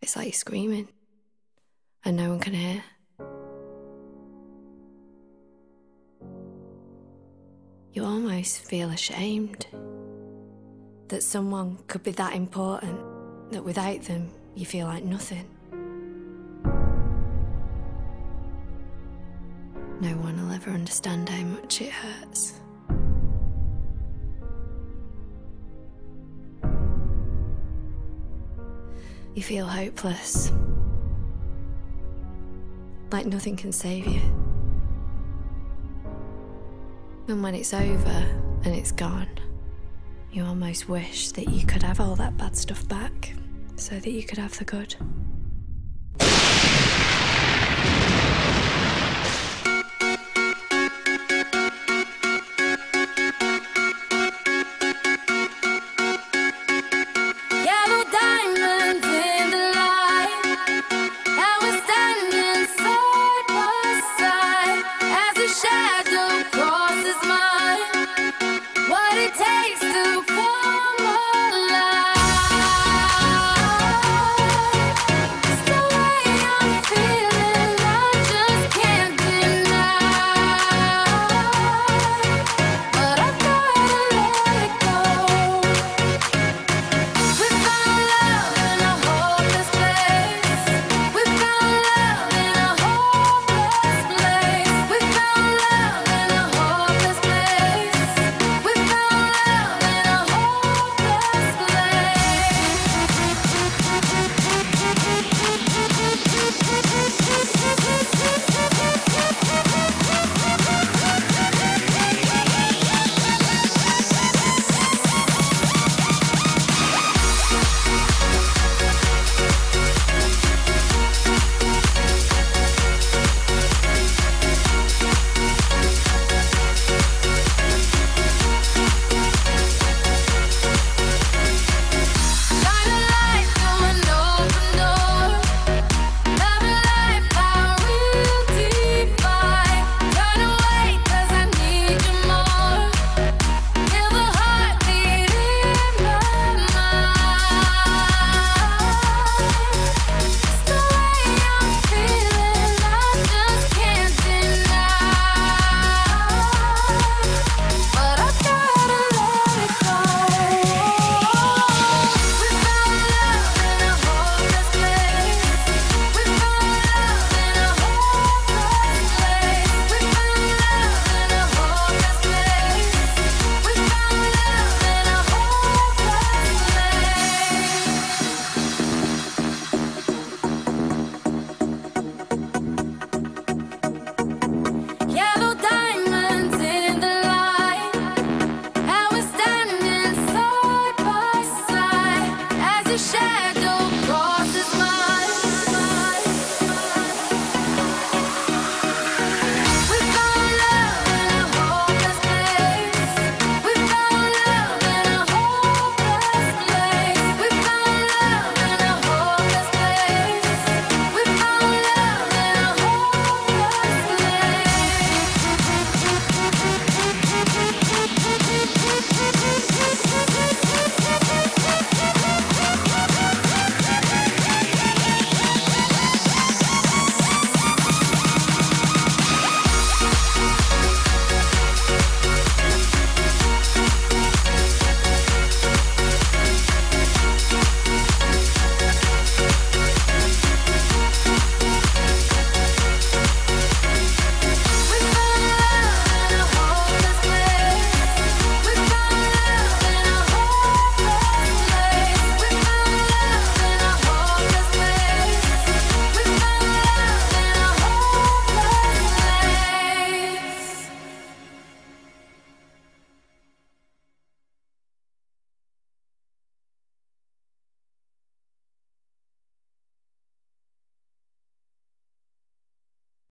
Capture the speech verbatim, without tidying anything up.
It's like you're screaming and no one can hear. You almost feel ashamed that someone could be that important, that without them you feel like nothing. No one will ever understand how much it hurts. You feel hopeless, like nothing can save you. And when it's over and it's gone, you almost wish that you could have all that bad stuff back so that you could have the good. Shadow